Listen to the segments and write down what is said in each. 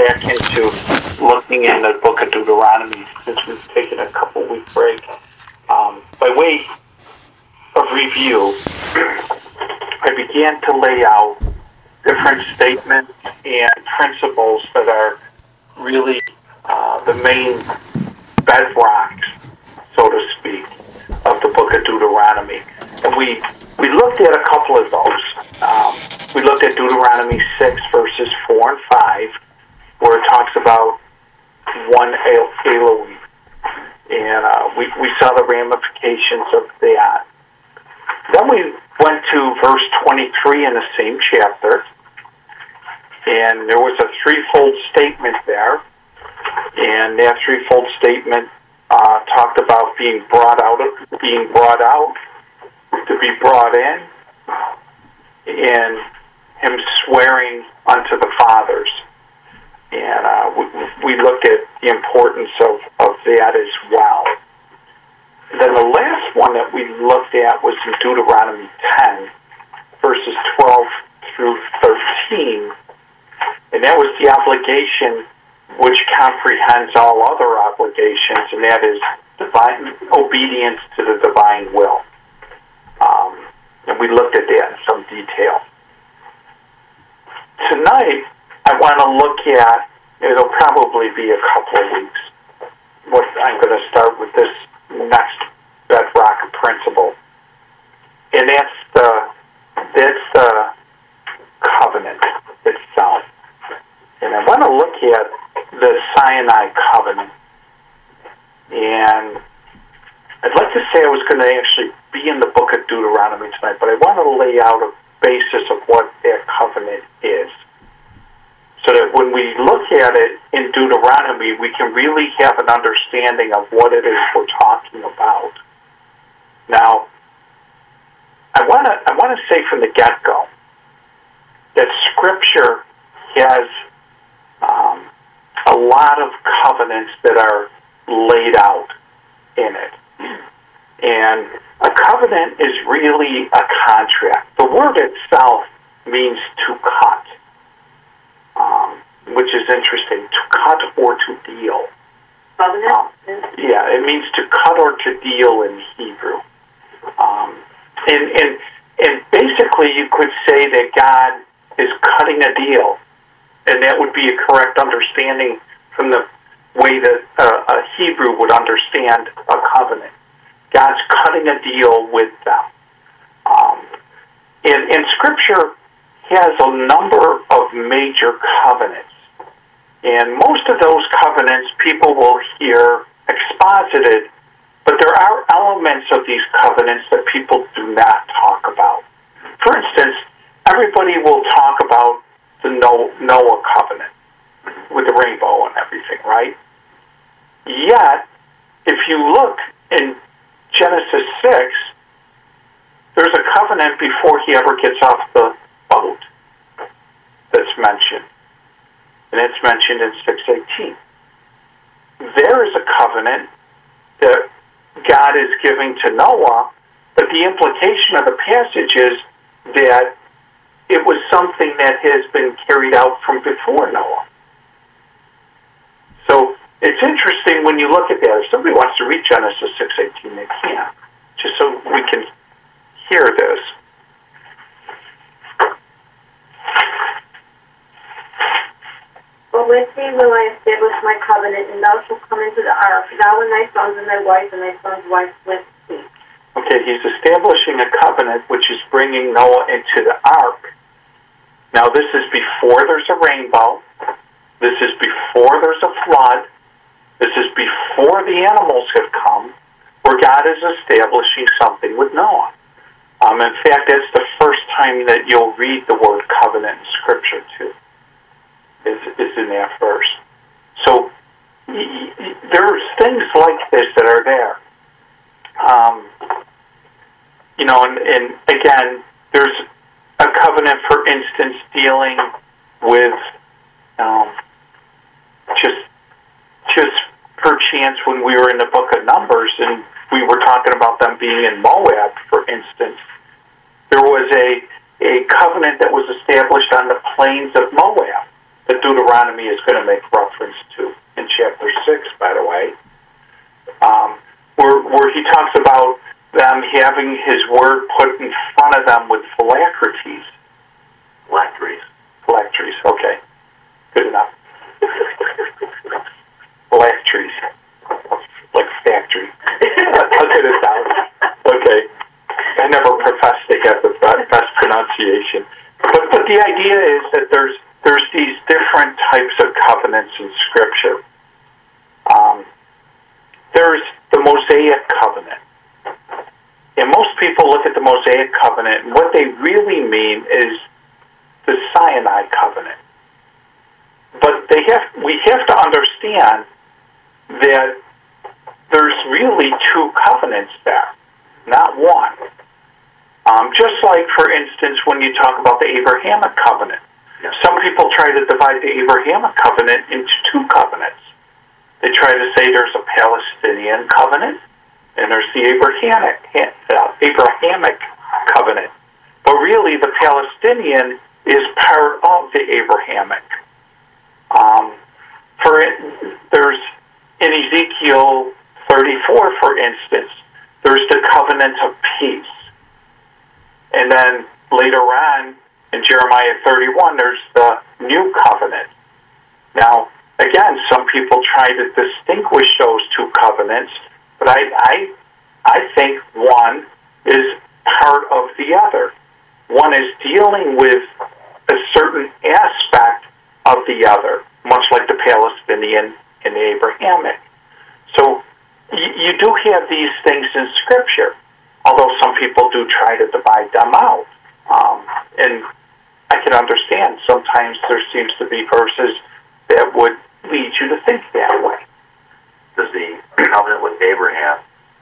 back into looking in the book of Deuteronomy since we've taken a couple-week break. By way of review, I began to lay out different statements and principles that are really the main bedrocks, so to speak, of the book of Deuteronomy. And we looked at a couple of those. We looked at Deuteronomy 6, verses 4 and 5, where it talks about one Elohim. And we saw the ramifications of that. Then we went to verse 23 in the same chapter, and there was a threefold statement there. And that threefold statement talked about being brought out, to be brought in, and him swearing unto the fathers. And we looked at the importance of that as well. Then the last one that we looked at was in Deuteronomy 10, verses 12 through 13. And that was the obligation which comprehends all other obligations, and that is divine obedience to the divine will. And we looked at that in some detail. Tonight, I want to look at, it'll probably be a couple of weeks, I'm going to start with this next bedrock principle. And that's the covenant itself. And I want to look at the Sinai covenant. And I'd like to say I was going to actually be in the book of Deuteronomy tonight, but I want to lay out a basis of what that covenant is, so that when we look at it in Deuteronomy, we can really have an understanding of what it is we're talking about. Now, I want to say from the get-go that Scripture has a lot of covenants that are laid out in it. And a covenant is really a contract. The word itself means to cut, which is interesting, to cut or to deal. Covenant? Yeah, it means to cut or to deal in Hebrew. And basically you could say that God is cutting a deal, and that would be a correct understanding from the way that a Hebrew would understand a covenant. God's cutting a deal with them. And Scripture has a number of major covenants. And most of those covenants people will hear exposited, but there are elements of these covenants that people do not talk about. For instance, everybody will talk about the Noah covenant with the rainbow and everything, right? Yet, if you look in Genesis 6, there's a covenant before he ever gets off the boat that's mentioned. And it's mentioned in 6:18. There is a covenant that God is giving to Noah, but the implication of the passage is that it was something that has been carried out from before Noah. So it's interesting when you look at that. If somebody wants to read Genesis 6:18, they can, just so we can hear this. But with thee will I establish my covenant, and thou shalt come into the ark, thou and thy sons and thy wife and thy son's wife with thee. Okay, he's establishing a covenant which is bringing Noah into the ark. Now this is before there's a rainbow. This is before there's a flood. This is before the animals have come, where God is establishing something with Noah. In fact, that's the first time that you'll read the word covenant in Scripture, too, is in that verse. So there's things like this that are there. And again, there's a covenant, for instance, dealing with just perchance when we were in the book of Numbers and we were talking about them being in Moab, for instance, there was a covenant that was established on the plains of Moab that Deuteronomy is going to make reference to in chapter 6, by the way, where he talks about them having his word put in front of them with phylacteries. Phylacteries, okay. Good enough. Phylacteries. Like factory. I'll get it down. Okay. I never professed to get the best pronunciation. But the idea is that there's these different types of covenants in Scripture. There's the Mosaic covenant. And most people look at the Mosaic covenant, and what they really mean is the Sinai covenant. But we have to understand that there's really two covenants there, not one. Just like, for instance, when you talk about the Abrahamic covenant. Some people try to divide the Abrahamic covenant into two covenants. They try to say there's a Palestinian covenant and there's the Abrahamic covenant. But really, the Palestinian is part of the Abrahamic. There's in Ezekiel 34, for instance, there's the covenant of peace. And then later on, in Jeremiah 31, there's the new covenant. Now, again, some people try to distinguish those two covenants, but I think one is part of the other. One is dealing with a certain aspect of the other, much like the Palestinian and the Abrahamic. So you do have these things in Scripture, although some people do try to divide them out. And I can understand sometimes there seems to be verses that would lead you to think that way. Does the covenant with Abraham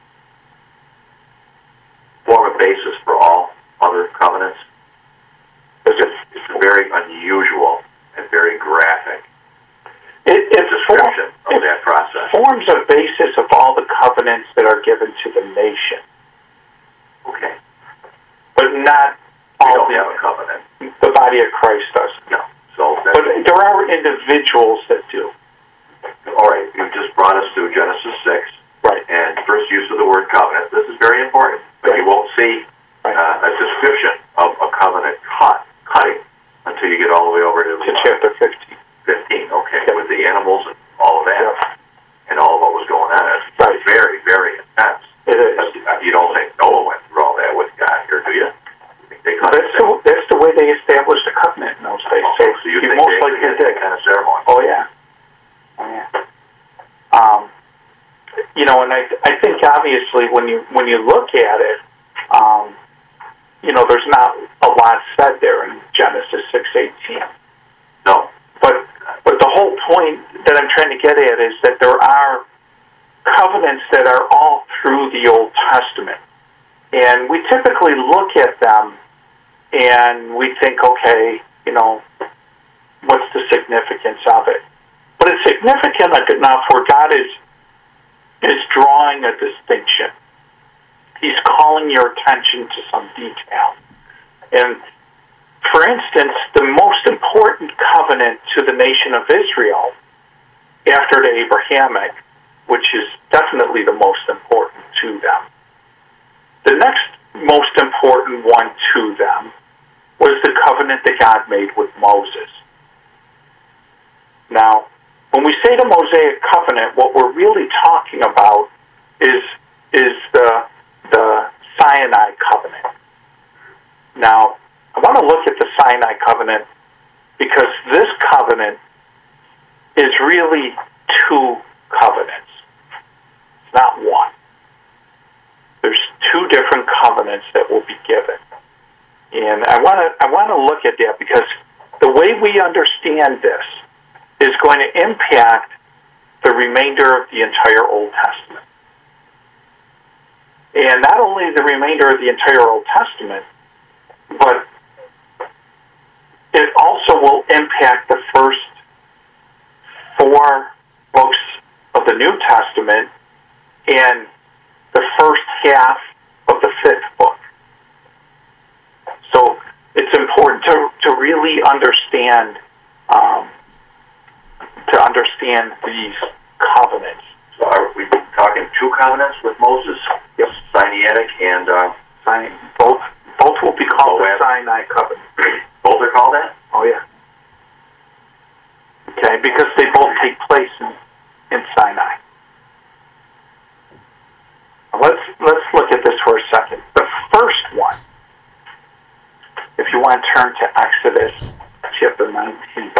form a basis for all other covenants? It's very unusual and very graphic description of that process. It forms a basis of all the covenants that are given to the nation. Okay. But not We all don't have a covenant. the body of Christ does. No. So But there are individuals that do. all right, you just brought us to Genesis 6. Right. And first use of the word covenant. This is very important. But you won't see a description of a covenant cutting until you get all the way over to chapter 15. 15, okay, with the animals and all of that, and all of what was going on. It's very, very intense. It is. You don't think Noah went through all that with God here, do you? That's the way they established the covenant in those days. Okay, so you think most they likely had did. that kind of ceremony? Oh, yeah. And I think obviously when you look at it, there's not a lot said there in Genesis 6:18. No. But the whole point that I'm trying to get at is that there are covenants that are all through the Old Testament. And we typically look at them and we think, okay, what's the significance of it? But it's significant enough where God is drawing a distinction. He's calling your attention to some detail. And for instance, the most important covenant to the nation of Israel after the Abrahamic, which is definitely the most important to them, the next most important one to them was the covenant that God made with Moses. Now, when we say the Mosaic covenant, what we're really talking about is the Sinai covenant. Now, I want to look at the Sinai covenant because this covenant is really two covenants. It's not one. There's two different covenants that will be given. And I want to look at that because the way we understand this is going to impact the remainder of the entire Old Testament. And not only the remainder of the entire Old Testament, but it also will impact the first 4 books of the New Testament and the first half of the 5th book. So it's important to really understand understand these covenants. So are we talking two covenants with Moses? Yep. Sinaitic and both will be called the Moab. Sinai covenant. Both are called that? Oh yeah. Okay, because they both take place in Sinai. Let's look at this for a second. The first one, if you want to turn to Exodus chapter 19.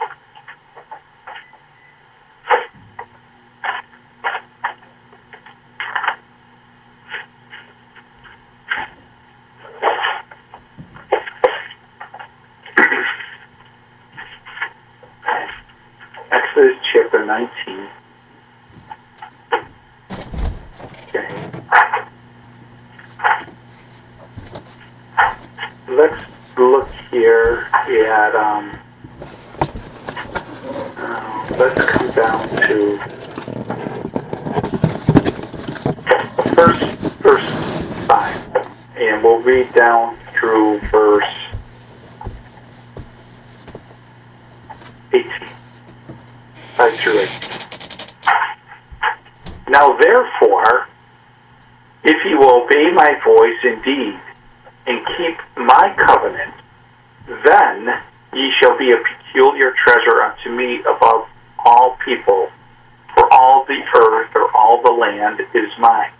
Exodus chapter 19. Okay. Let's look here at, let's come down to verse 5. And we'll read down through verse 18. 5 through 8. Now therefore, if you will obey my voice indeed, and keep my covenant, then ye shall be a peculiar treasure unto me above all people, for all the earth or all the land is mine.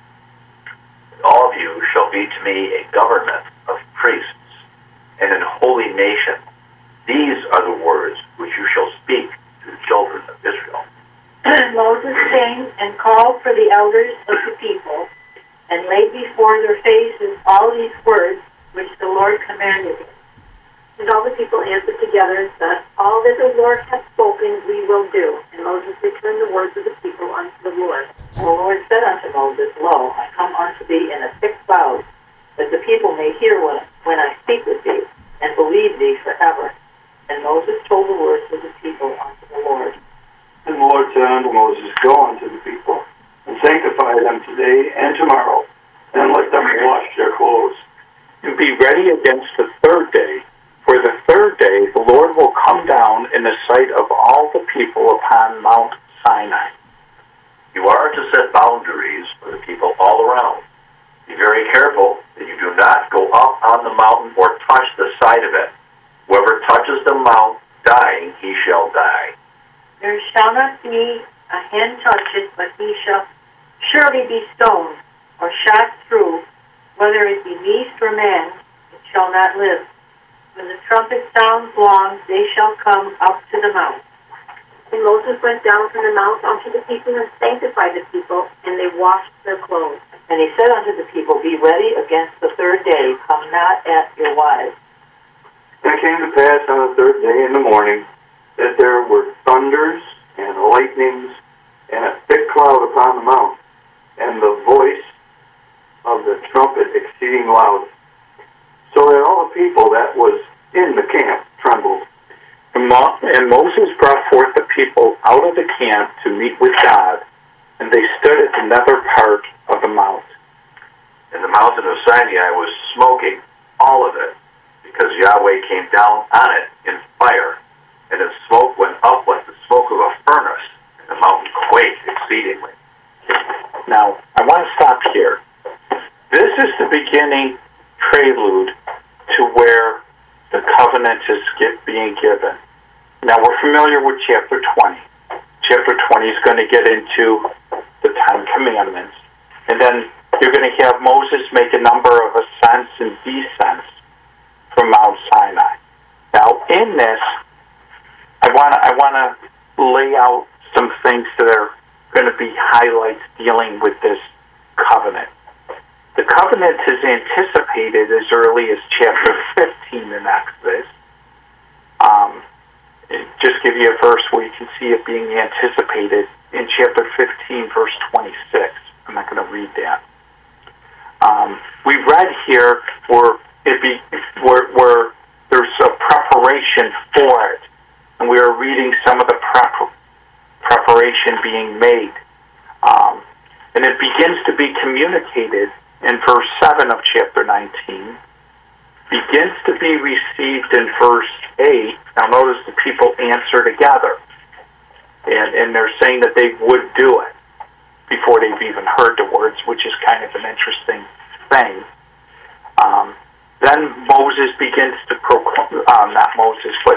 All of you shall be to me a government of priests and an holy nation. These are the words which you shall speak to the children of Israel. Moses came and called for the elders of the people, and laid before their faces all these words which the Lord commanded him. And all the people answered together and said, All that the Lord hath spoken we will do. And Moses returned the words of the people unto the Lord. And the Lord said unto Moses, Lo, I come unto thee in a thick cloud, that the people may hear when I speak with thee, and believe thee forever. And Moses told the words of the people unto the Lord. And the Lord said unto Moses, Go unto the people, and sanctify them today and tomorrow, and let them wash their clothes. And be ready against the third day, for the third day the Lord will come down in the sight of all the people upon Mount Sinai. You are to set boundaries for the people all around. Be very careful that you do not go up on the mountain or touch the side of it. Whoever touches the mount, dying, he shall die. There shall not be a hand touch it, but he shall surely be stoned, or shot through, whether it be beast or man, it shall not live. When the trumpet sounds long, they shall come up to the mount. And Moses went down from the mount unto the people and sanctified the people, and they washed their clothes. And he said unto the people, Be ready against the third day, come not at your wives. And it came to pass on the third day in the morning that there were thunders and lightnings and a thick cloud upon the mount, and the voice of the trumpet exceeding loud, so that all the people that was in the camp trembled. And Moses brought forth the people out of the camp to meet with God, and they stood at the nether part of the mount. And the mountain of Sinai was smoking, all of it, because Yahweh came down on it in fire, and its smoke went up like the smoke of a furnace, and the mountain quaked exceedingly. Now, I want to stop here. This is the beginning prelude to where the covenant is being given. Now, we're familiar with chapter 20. Chapter 20 is going to get into the Ten Commandments. And then you're going to have Moses make a number of ascents and descents from Mount Sinai. Now, in this, I want to lay out some things that are going to be highlights dealing with this covenant. The covenant is anticipated as early as chapter 15 in Exodus. Just give you a verse where you can see it being anticipated in chapter 15, verse 26. I'm not going to read that. We read here where there's a preparation for it, and we are reading some of the preparation being made. And it begins to be communicated in verse 7 of chapter 19, begins to be received in verse 8. Now notice the people answer together. And and they're saying that they would do it before they've even heard the words, which is kind of an interesting thing. Then Moses begins to proclaim, not Moses, but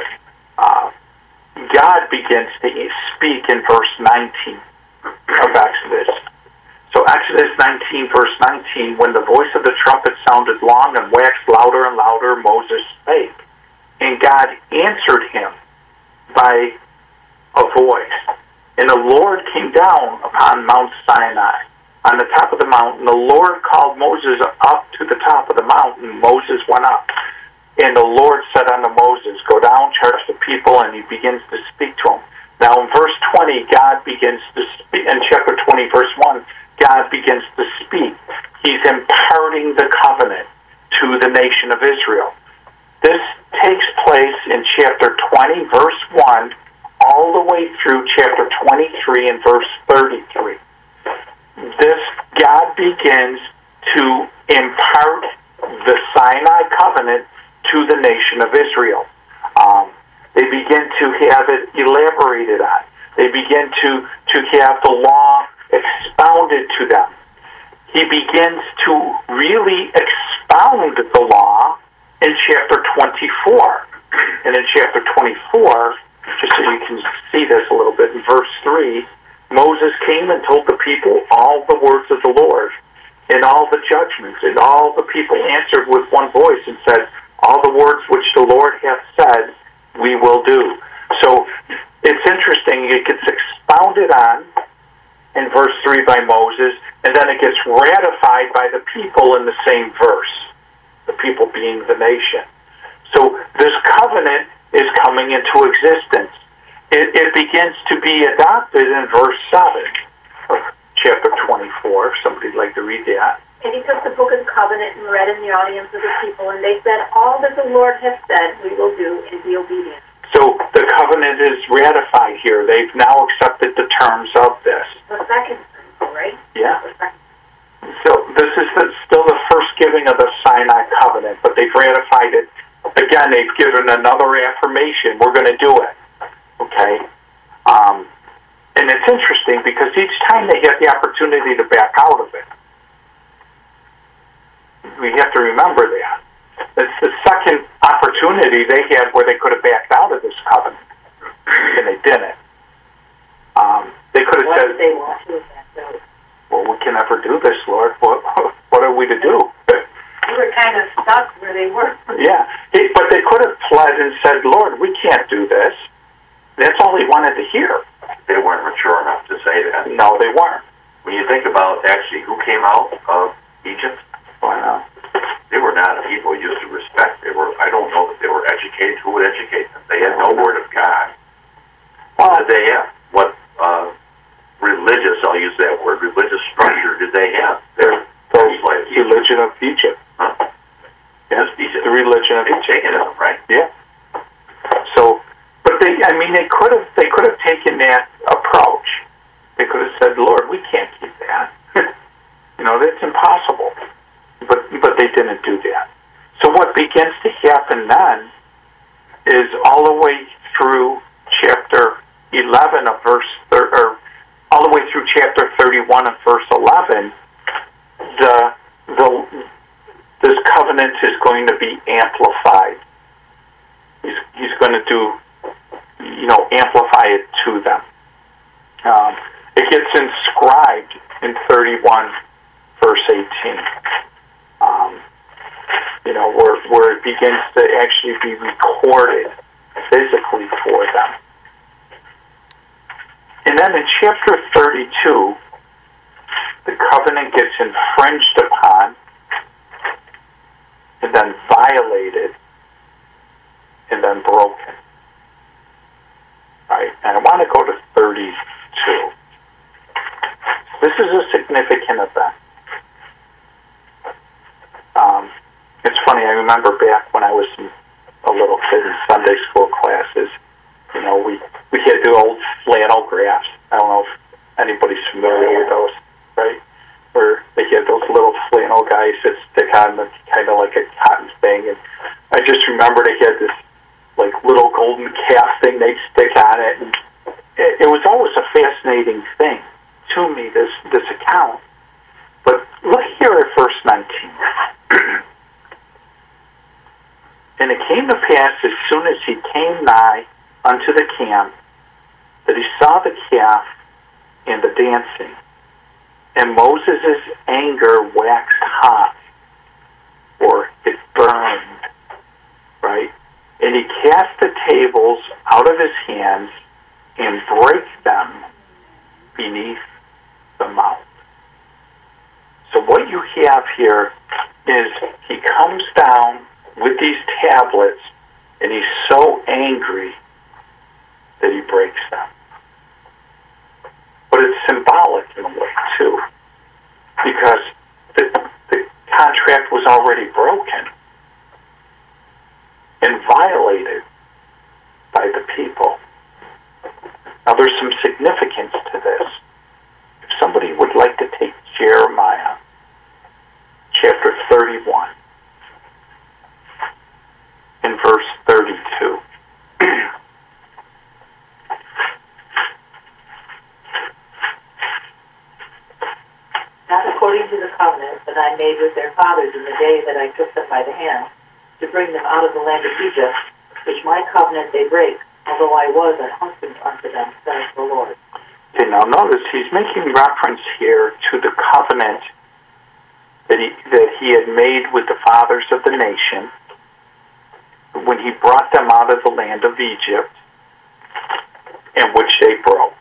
God begins to speak in verse 19 of Exodus. So Exodus 19, verse 19, when the voice of the trumpet sounded long and waxed louder and louder, Moses spake. And God answered him by a voice. And the Lord came down upon Mount Sinai. On the top of the mountain, the Lord called Moses up to the top of the mountain. Moses went up. And the Lord said unto Moses, go down, charge the people, and he begins to speak to them. Now in verse 20, God begins to speak. In chapter 20, verse 1, God begins to speak. He's imparting the covenant to the nation of Israel. This takes place in chapter 20, verse 1, all the way through chapter 23 and verse 33. This, God begins to impart the Sinai covenant to the nation of Israel. They begin to have it elaborated on. They begin to have the law expounded to them. He begins to really expound the law in chapter 24. And in chapter 24, just so you can see this a little bit, in verse 3, Moses came and told the people all the words of the Lord and all the judgments, and all the people answered with one voice and said, all the words which the Lord hath said, we will do. So it's interesting, it gets expounded on in verse 3 by Moses, and then it gets ratified by the people in the same verse, the people being the nation. So this covenant is coming into existence. It begins to be adopted in verse 7 of chapter 24. Somebody'd like to read that. And he took the book of the covenant and read in the audience of the people, and they said, all that the Lord has said we will do and be obedient. So the covenant is ratified here. They've now accepted the terms of this. The second, right? Yeah. So this is still the first giving of the Sinai covenant, but they've ratified it. Again, they've given another affirmation. We're going to do it. Okay? And it's interesting because each time they get the opportunity to back out of it, we have to remember that. It's the second opportunity they had where they could have backed out of this covenant, and they didn't. They could have said, What did they want to have backed out? well, we can never do this, Lord. What are we to do? They were kind of stuck where they were. Yeah, but they could have pled and said, Lord, we can't do this. That's all they wanted to hear. They weren't mature enough to say that. No, they weren't. When you think about actually who came out of Egypt, they were not a people you used to respect. I don't know that they were educated. Who would educate them? They had no word of God. What did they have? What religious, I'll use that word, religious structure did they have? Their religion of Egypt. Huh? Yeah, Egypt. the religion of Egypt. Paganism, right? Yeah. So, but they could have taken that approach. They could have said, Lord, we can't keep that. That's impossible. But they didn't do that. So what begins to happen then is all the way through chapter 11 of or all the way through chapter 31 of verse 11, this covenant is going to be amplified. He's going to do, amplify it to them. It gets inscribed in 31 verse 18. Where it begins to actually be recorded physically for them. And then in chapter 32, the covenant gets infringed upon and then violated and then broken. Right? And I want to go to 32. This is a significant event. It's funny, I remember back when I was a little kid in Sunday school classes, we had the old flannel graphs. I don't know if anybody's familiar with those, right? Where they had those little flannel guys that stick on the kind of like a cotton thing. And I just remember they had this like little golden calf thing they'd stick on it. And it was always a fascinating thing to me, this account. But look here at verse 19. And it came to pass, as soon as he came nigh unto the camp, that he saw the calf and the dancing. And Moses' anger waxed hot, or it burned, right? And he cast the tables out of his hands and brake them beneath the mount. So what you have here is he comes down with these tablets, and he's so angry that he breaks them. But it's symbolic in a way, too, because the contract was already broken and violated by the people. Now, there's some significance to this. If somebody would like to take Jeremiah chapter 31 and verse 32. Not according to the covenant that I made with their fathers in the day that I took them by the hand, to bring them out of the land of Egypt, which my covenant they break, although I was a husband unto them, says the Lord. Okay, now notice he's making reference here to the covenant that he had made with the fathers of the nation when he brought them out of the land of Egypt, and which they broke.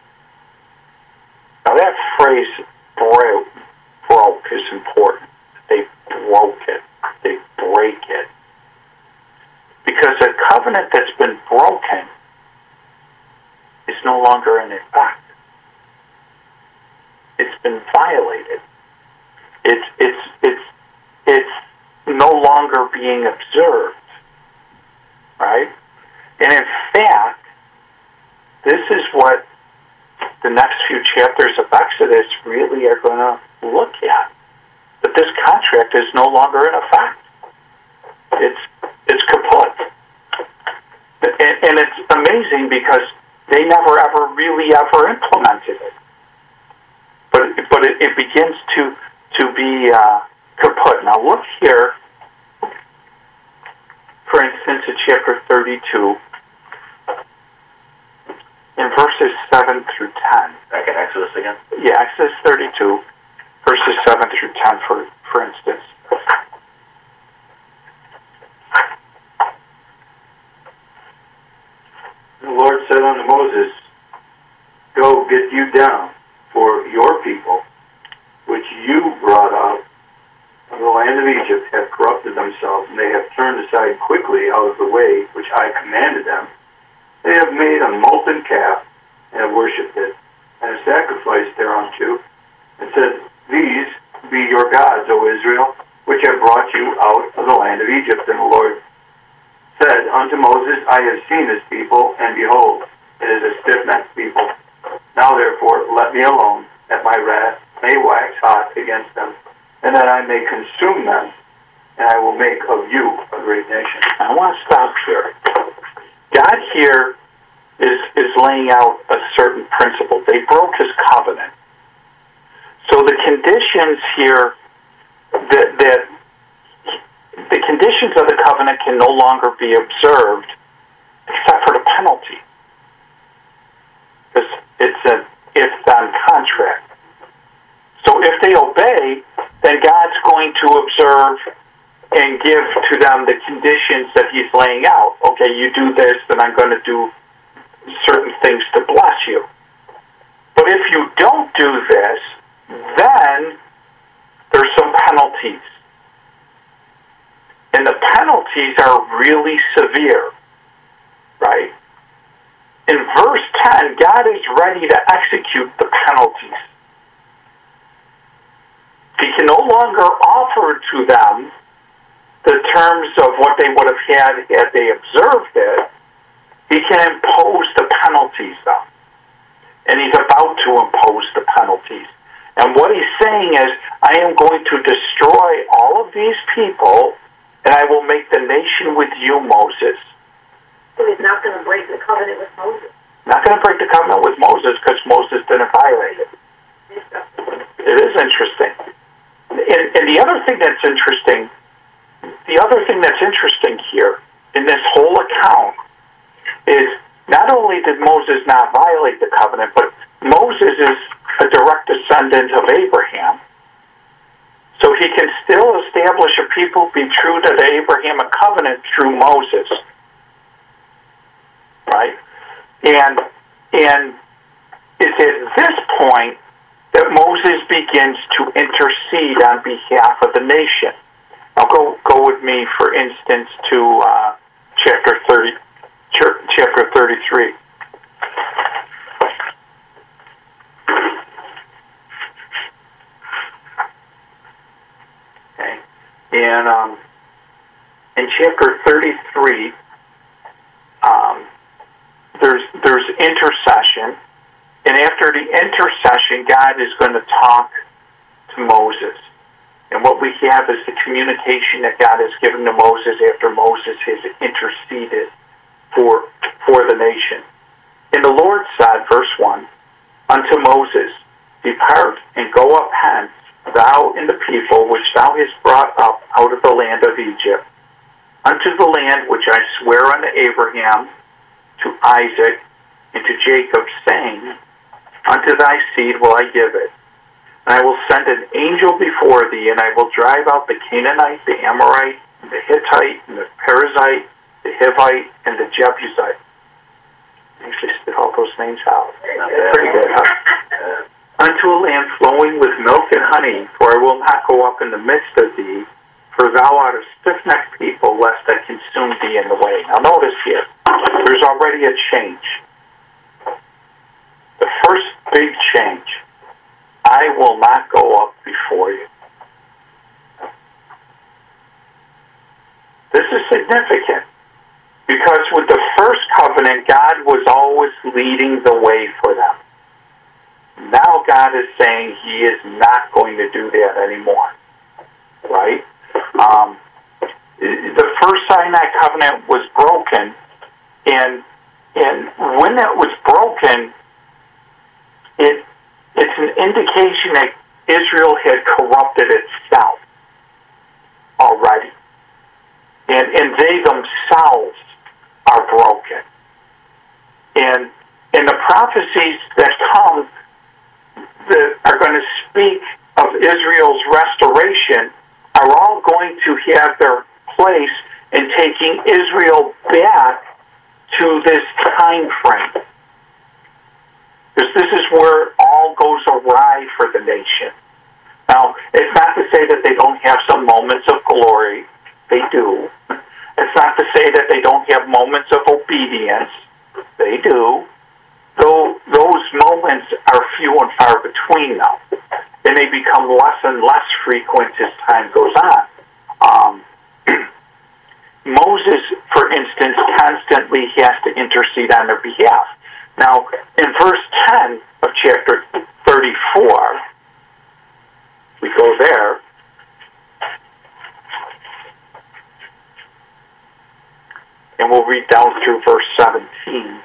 Now that phrase broke is important. They broke it. They break it. Because a covenant that's been broken is no longer in effect. It's been violated. It's no longer being observed. Right? And in fact, this is what the next few chapters of Exodus really are going to look at. That this contract is no longer in effect. It's kaput. And it's amazing because they never ever really ever implemented it. But it begins to be kaput. Now look here, for instance, in chapter 32, in verses 7 through 10. Back in Exodus again? Yeah, Exodus 32, verses 7 through 10, for instance. The Lord said unto Moses, Go, get you down, for your people, which you brought out of the land of Egypt, have corrupted themselves, and they have turned aside quickly out of the way which I commanded them. They have made a molten calf, and have worshipped it, and have sacrificed thereunto, and said, These be your gods, O Israel, which have brought you out of the land of Egypt. And the Lord said unto Moses, I have seen this people, and behold, it is a stiff-necked people. Now therefore let me alone, that my wrath may wax hot against them, and that I may consume them, and I will make of you a great nation. I want to stop here. God here is laying out a certain principle. They broke his covenant. So the conditions here, that the conditions of the covenant can no longer be observed except for the penalty. Because it's an if-then contract. So if they obey, then God's going to observe and give to them the conditions that he's laying out. Okay, you do this, then I'm going to do certain things to bless you. But if you don't do this, then there's some penalties. And the penalties are really severe, right? In verse 10, God is ready to execute the penalties. He can no longer offer to them the terms of what they would have had they observed it. He can impose the penalties, though. And he's about to impose the penalties. And what he's saying is, I am going to destroy all of these people, and I will make the nation with you, Moses. So he's not going to break the covenant with Moses. Not going to break the covenant with Moses, because Moses the other thing that's interesting here in this whole account is not only did Moses not violate the covenant, but Moses is a direct descendant of Abraham. So he can still establish a people be true to the Abrahamic covenant through Moses. Right? And it's at this point that Moses begins to intercede on behalf of the nation. Now go with me, for instance, to chapter 33. Okay. And in chapter 33, there's intercession, and after the intercession, God is going to talk to Moses. And what we have is the communication that God has given to Moses after Moses has interceded for the nation. And the Lord said, verse 1, unto Moses, depart and go up hence, thou and the people which thou hast brought up out of the land of Egypt, unto the land which I swear unto Abraham, to Isaac, and to Jacob, saying, unto thy seed will I give it. And I will send an angel before thee, and I will drive out the Canaanite, the Amorite, and the Hittite, and the Perizzite, the Hivite, and the Jebusite. I actually spit all those names out. Pretty good, huh? Unto a land flowing with milk and honey, for I will not go up in the midst of thee, for thou art a stiff-necked people, lest I consume thee in the way. Now notice here, there's already a change. The first big change. I will not go up before you. This is significant because with the first covenant, God was always leading the way for them. Now God is saying he is not going to do that anymore. Right? The first Sinai covenant was broken, and when it was broken, it's an indication that Israel had corrupted itself already. And they themselves are broken. And the prophecies that come that are going to speak of Israel's restoration are all going to have their place in taking Israel back to this time frame. Because this is where all goes awry for the nation. Now, it's not to say that they don't have some moments of glory. They do. It's not to say that they don't have moments of obedience. They do. Though those moments are few and far between now. And they become less and less frequent as time goes on. Moses, for instance, constantly has to intercede on their behalf. Now, in verse 10 of chapter 34, we go there. And we'll read down through verse 17.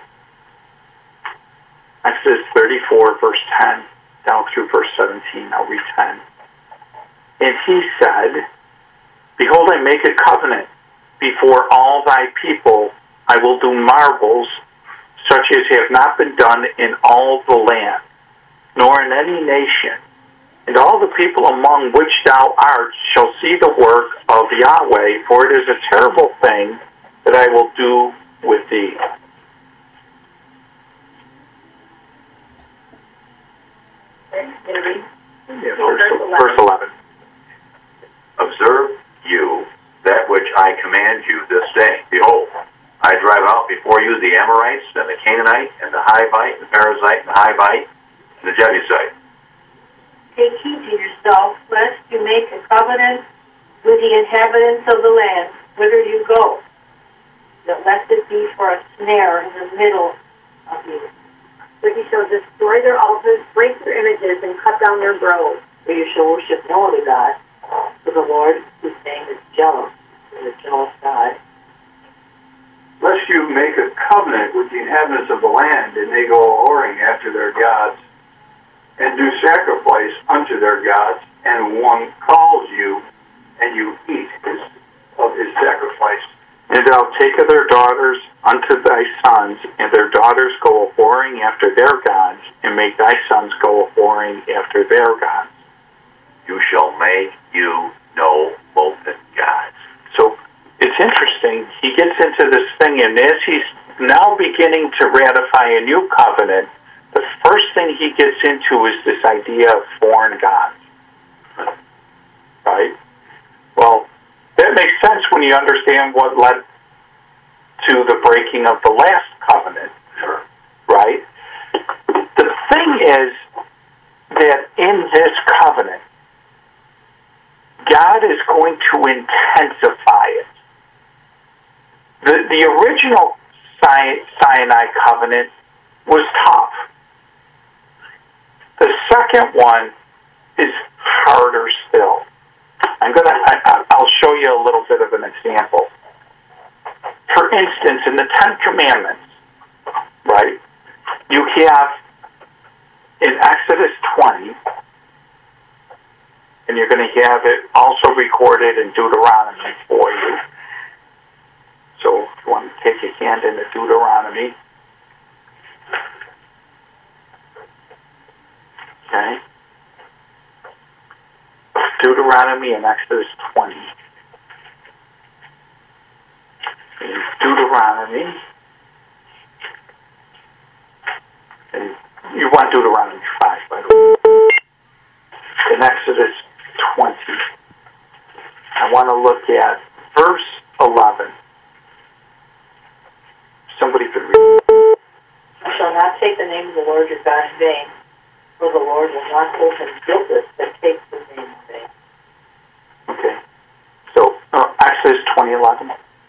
Exodus 34, verse 10, down through verse 17. I'll read 10. And he said, behold, I make a covenant before all thy people. I will do marvels such as have not been done in all the land, nor in any nation. And all the people among which thou art shall see the work of Yahweh, for it is a terrible thing that I will do with thee. Verse 11. Observe you that which I command you this day. Behold, I drive out before you the Amorites, and the Canaanite, and the Hivite, and the Perizzite, and the Hivite, and the Jebusite. Take heed to yourself, lest you make a covenant with the inhabitants of the land, whither you go, that lest it be for a snare in the middle of you. But you shall destroy their altars, break their images, and cut down their groves. But you shall worship no other God, for the Lord, whose name is jealous, is a jealous God. Lest you make a covenant with the inhabitants of the land, and they go a-whoring after their gods. and do sacrifice unto their gods, and one calls you, and you eat of his sacrifice. And thou take of their daughters unto thy sons, and their daughters go a-whoring after their gods, and make thy sons go a-whoring after their gods. You shall make you no molten gods. So it's interesting. He gets into this thing, and as he's now beginning to ratify a new covenant, the first thing he gets into is this idea of foreign gods. Right? Well, that makes sense when you understand what led to the breaking of the last covenant. Sure. Right? The thing is that in this covenant, God is going to intensify it. The original Sinai covenant was tough. The second one is harder still. I'll show you a little bit of an example. For instance, in the Ten Commandments, right, you have in Exodus 20, and you're going to have it also recorded in Deuteronomy for you. So if you want to take a hand into Deuteronomy. Okay. Deuteronomy and Exodus 20. In Deuteronomy, and you want Deuteronomy 5, by the way. In Exodus 20, I want to look at verse 11. Somebody could read. You shall not take the name of the Lord your God in vain, for the Lord will not hold him guiltless that takes his name in vain. Okay. So, Exodus 20:11.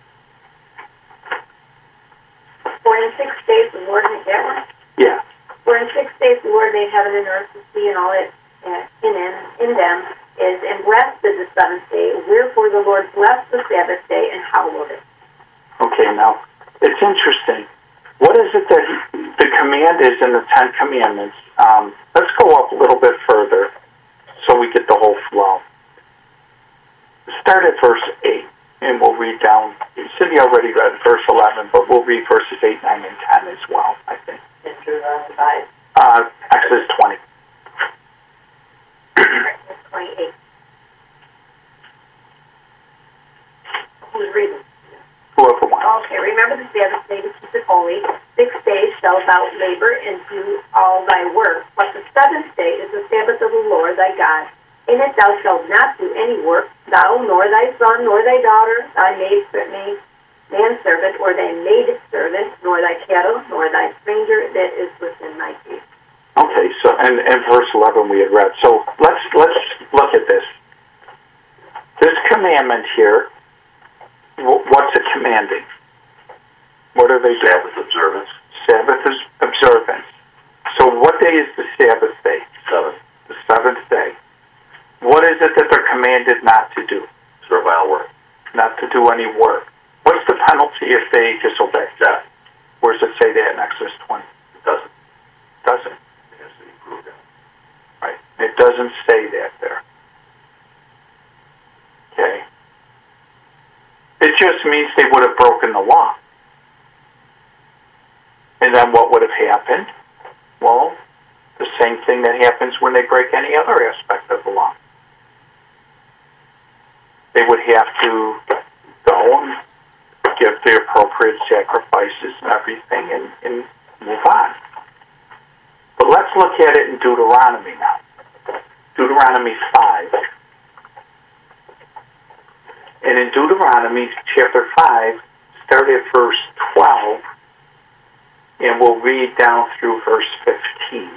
For in 6 days the Lord made that one. Yeah. For in 6 days the Lord made heaven and earth, the sea, and all it in them is, and rested the seventh day. Wherefore the Lord blessed the Sabbath day and hallowed it. Okay, now, it's interesting. What is it that the command is in the Ten Commandments? Let's go up a little bit further so we get the whole flow. Start at verse 8, and we'll read down. Cindy already read verse 11, but we'll read verses 8, 9, and 10 as well, I think. In Deuteronomy 5. Exodus 20. 28. Who's reading? Whoever wants. Okay, remember the Sabbath day to keep it holy. 6 days shalt thou labor and do all thy work. But the seventh day is the Sabbath of the Lord thy God. In it thou shalt not do any work, thou, nor thy son, nor thy daughter, thy manservant, or thy maidservant, nor thy cattle, nor thy stranger that is within thy gate. Okay, so and verse 11 we had read. So let's look at this. This commandment here, what's it commanding? What are they doing? Sabbath observance. Sabbath is observance. So what day is the Sabbath day? Seventh. The seventh day. What is it that they're commanded not to do? Servile work. Not to do any work. What's the penalty if they disobey? Death. Where does it say that in Exodus 20? It doesn't. Doesn't. It has to be proved out. Right. It doesn't say that there. Okay. It just means they would have broken the law. And then what would have happened? Well, the same thing that happens when they break any other aspect of the law. They would have to go and give the appropriate sacrifices and everything and move on. But let's look at it in Deuteronomy now. Deuteronomy 5. And in Deuteronomy chapter 5, start at verse 12, and we'll read down through verse 15.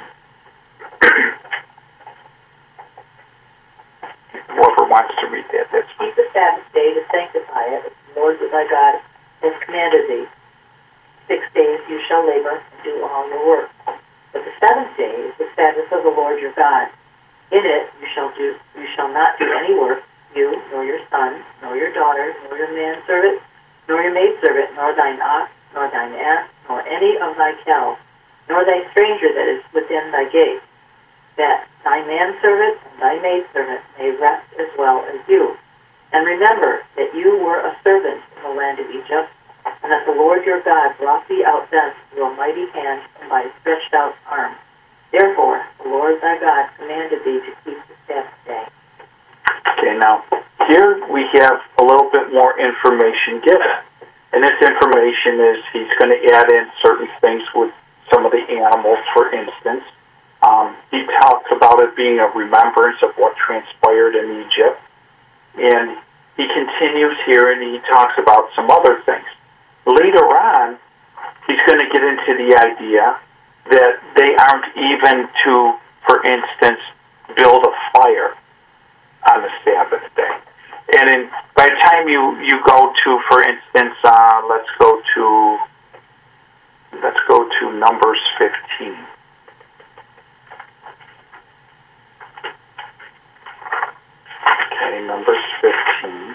Whoever wants to read that, that's fine. Keep the Sabbath day to sanctify it, as the Lord thy God has commanded thee. 6 days you shall labor and do all your work. But the seventh day is the Sabbath of the Lord your God. In it you shall not do any work, you, nor your son, nor your daughter, nor your manservant, nor your maidservant, nor thine ox, nor thine ass, nor any of thy cattle, nor thy stranger that is within thy gate. that thy manservant and thy maidservant may rest as well as you. And remember that you were a servant in the land of Egypt, and that the Lord your God brought thee out thence through a mighty hand and by a stretched out arm. Therefore, the Lord thy God commanded thee to keep the Sabbath day. Okay, now, here we have a little bit more information given. And this information is he's going to add in certain things with some of the animals, for instance. He talks about it being a remembrance of what transpired in Egypt. And he continues here and he talks about some other things. Later on, he's going to get into the idea that they aren't even to, for instance, build a fire on the Sabbath day. And by the time you go to, for instance, let's go to Numbers 15. Okay, Numbers 15.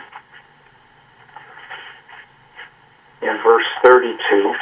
In verse 32.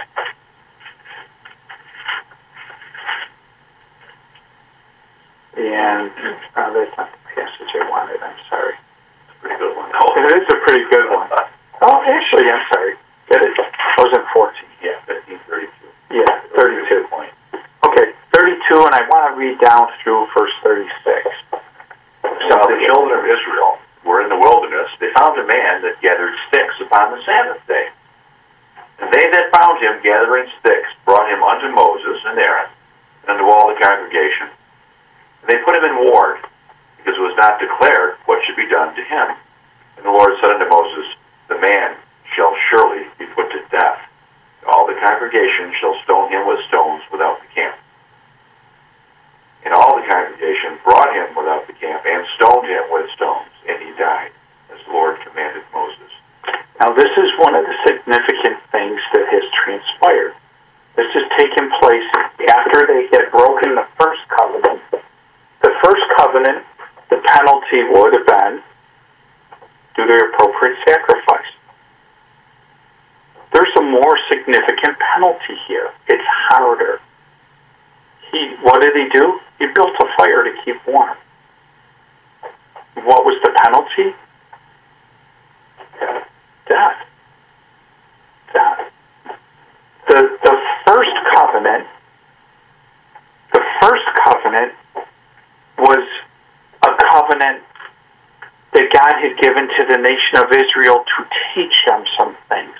And that's not the passage I wanted, I'm sorry. Pretty good one. It is a pretty good one. Oh, actually, I'm sorry. It is. I was in 14. Yeah, 15:32. Yeah, 32. Okay, 32, and I want to read down through verse 36. While the children of Israel were in the wilderness, they found a man that gathered sticks upon the Sabbath day. And they that found him gathering sticks brought him unto Moses and Aaron, and unto all the congregation. And they put him in ward, because it was not declared what should be done to him. And the Lord said unto Moses, the man shall surely be put to death. All the congregation shall stone him with stones without the camp. And all the congregation brought him without the camp, and stoned him with stones, and he died, as the Lord commanded Moses. Now, this is one of the significant things that has transpired. This has taken place after they had broken the first covenant. The first covenant, the penalty would have been do the appropriate sacrifice. There's a more significant penalty here. It's harder. What did he do? He built a fire to keep warm. What was the penalty? Death. Death. The first covenant was a covenant that God had given to the nation of Israel to teach them some things.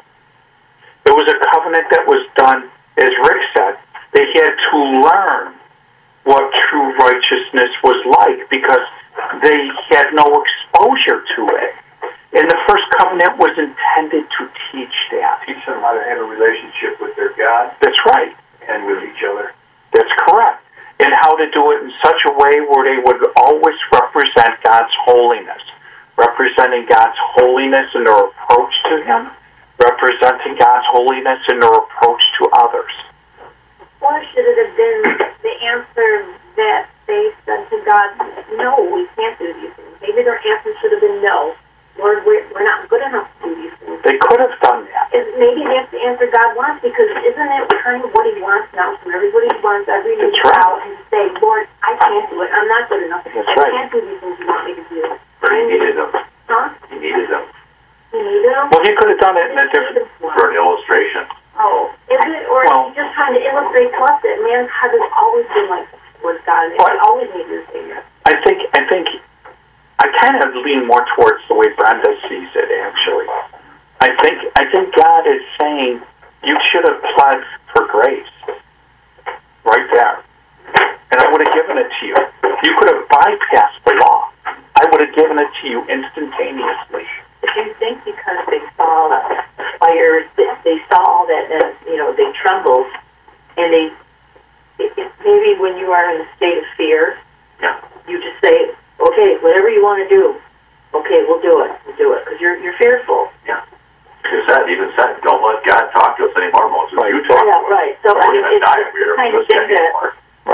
It was a covenant that was done, as Rick said, they had to learn what true righteousness was like because they had no exposure to it. And the first covenant was intended to teach that. Teach them how to have a relationship with their God. That's right. And with each other. That's correct. And how to do it in such a way where they would always represent God's holiness. Representing God's holiness in their approach to Him. Representing God's holiness in their approach to others. Or should it have been the answer that they said to God, no, we can't do these things? Maybe their answer should have been no. Lord, we're not good enough to do these things. They could have done that. Maybe that's the answer God wants, because isn't it kind of what He wants now from everybody who wants every new child and say, Lord, I can't do it. I'm not good enough. That's I can't do these things you want me to do. But he needed them. Huh? He needed them. He needed them? Well, he could have done it in a different... For an illustration. Oh, is it? Or is he just trying to illustrate to us that man hasn't always been like towards God, and he always needs His Savior? I think I kind of lean more towards the way Brenda sees it, actually. I think God is saying you should have pled for grace right there. And I would have given it to you. You could have bypassed the law. I would have given it to you instantaneously. If you think because they saw the fires, they saw all that, and they trembled, and maybe when you are in a state of fear, you just say, okay, whatever you want to do, okay, we'll do it, because you're fearful. Yeah. Even said, don't let God talk to us anymore, Moses. Right. You talk to us. Right. So I mean, it's the kind of thing that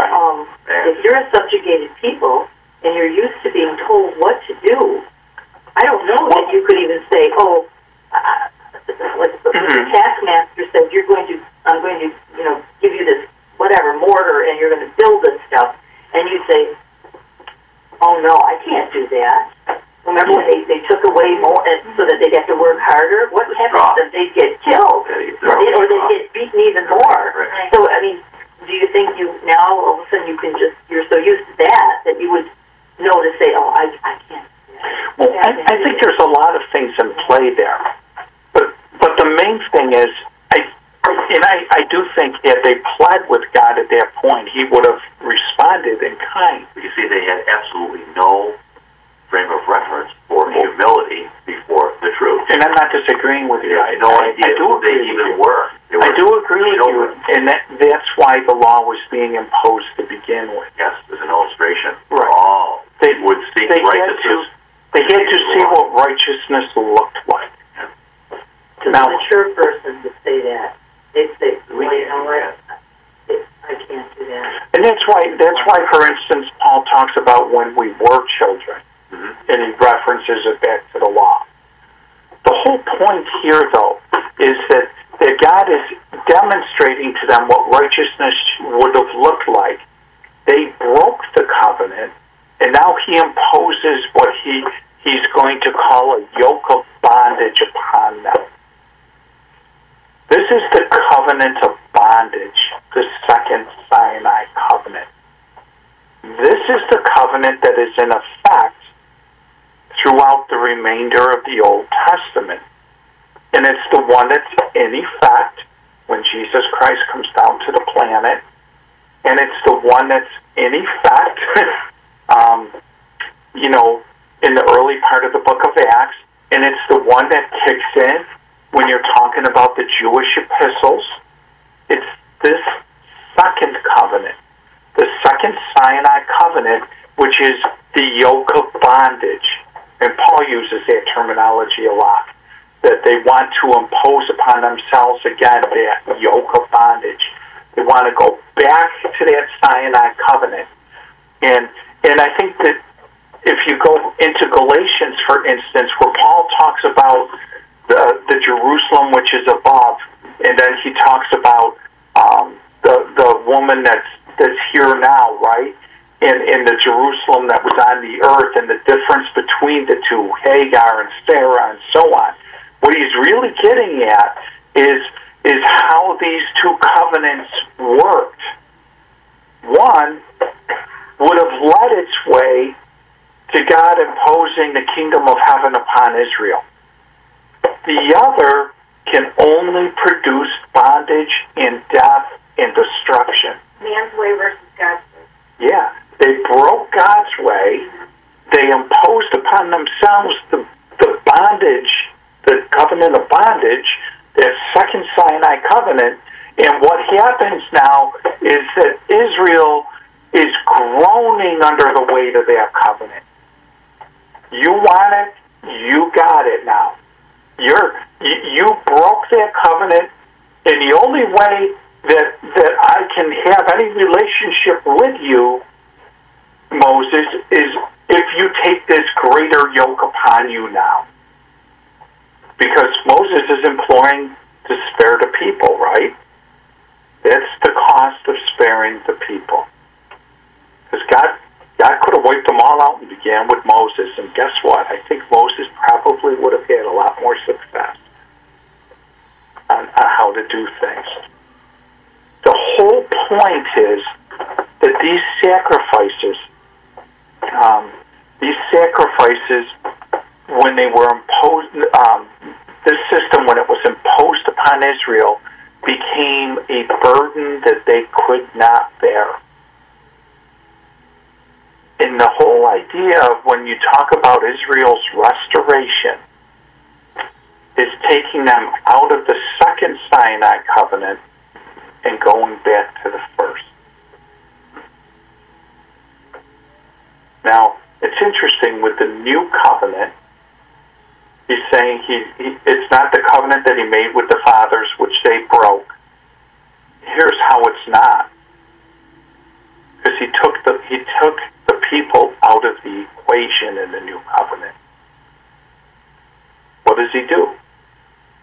if you're a subjugated people and you're used to being told what to do, I don't know that you could even say, like the taskmaster said, I'm going to, give you this whatever mortar, and you're going to build this stuff, and you say, oh no, I can't do that. Remember when they took away more so that they'd have to work harder? What happens if they'd get killed? Or they'd get beaten even more? Right. So, I mean, do you think you now, all of a sudden, you're so used to that you would know to say, oh, I can't do that. Well, I think there's a lot of things in play there. But the main thing is, I do think if they pled with God at that point, he would have responded in kind. You see, they had absolutely no frame of reference for humility before the truth. And I'm not disagreeing with you. They had no idea who they even were. I do agree with you, and that's why the law was being imposed to begin with. Yes, as an illustration. Right. All they would seek righteousness. They had to see what righteousness looked like. To Now, the mature person to say that, they'd say, well, you know what, I can't do that. and that's why, for instance, Paul talks about when we were children, and he references it back to the law. The whole point here, though, is that God is demonstrating to them what righteousness would have looked like. They broke the covenant, and now he imposes what he's going to call a yoke of bondage upon them. This is the covenant of bondage, the second Sinai covenant. This is the covenant that is in effect throughout the remainder of the Old Testament. And it's the one that's in effect when Jesus Christ comes down to the planet. And it's the one that's in effect, in the early part of the book of Acts. And it's the one that kicks in when you're talking about the Jewish epistles. It's this second covenant, the second Sinai covenant, which is the yoke of bondage. And Paul uses that terminology a lot, that they want to impose upon themselves again that yoke of bondage. They want to go back to that Sinai covenant. And I think that if you go into Galatians, for instance, where Paul talks about the Jerusalem which is above, and then he talks about the woman that's here now, right? In the Jerusalem that was on the earth, and the difference between the two, Hagar and Sarah and so on. What he's really getting at is how these two covenants worked. One would have led its way to God imposing the kingdom of heaven upon Israel. The other can only produce bondage and death and destruction. Man's way versus God's way. Yeah, they broke God's way. They imposed upon themselves the bondage, the covenant of bondage, that second Sinai covenant. And what happens now is that Israel is groaning under the weight of that covenant. You want it, you got it now. You broke that covenant, and the only way that I can have any relationship with you, Moses, is if you take this greater yoke upon you now. Because Moses is imploring to spare the people, right? That's the cost of sparing the people. Because God could have wiped them all out and began with Moses, and guess what? I think Moses probably would have had a lot more success on how to do things. The whole point is that these sacrifices, when they were imposed, this system, when it was imposed upon Israel, became a burden that they could not bear. And the whole idea of when you talk about Israel's restoration is taking them out of the second Sinai covenant and going back to the first. Now, it's interesting with the new covenant, he's saying it's not the covenant that he made with the fathers, which they broke. Here's how it's not. Because he took the people out of the equation in the new covenant. What does he do?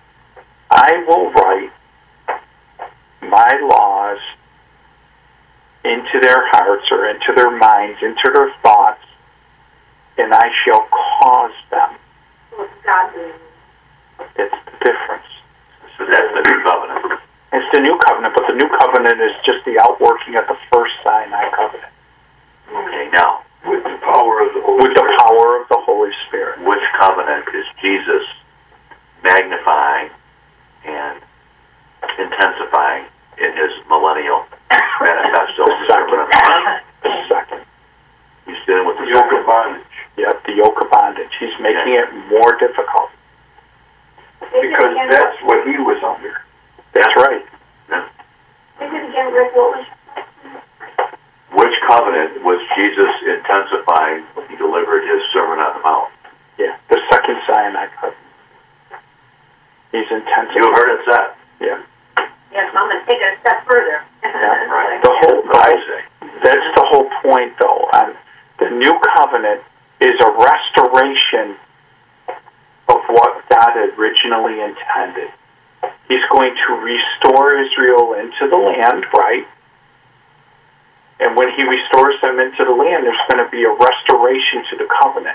I will write my laws into their hearts or into their minds, into their thoughts, and I shall cause them. What's God doing? It's the difference. So that's the new covenant. It's the new covenant, but the new covenant is just the outworking of the first Sinai covenant. Okay, now, with the power of the Holy With the power of the Holy Spirit. which covenant is Jesus magnifying and intensifying in his millennial manifesto? The second. The second. He's dealing with the yoke second. of bondage. Yep, the yoke of bondage. He's making it more difficult. Because that's what he was under. That's right. Again, Rick, what was Which covenant was Jesus intensifying when he delivered his Sermon on the Mount? Yeah, the second Sinai covenant. He's intensifying. You heard it said. Yeah. Yes, I'm going to take it a step further. Yeah, right. That's the whole point, though. The new covenant is a restoration of what God had originally intended. He's going to restore Israel into the land, right? And when he restores them into the land, there's going to be a restoration to the covenant.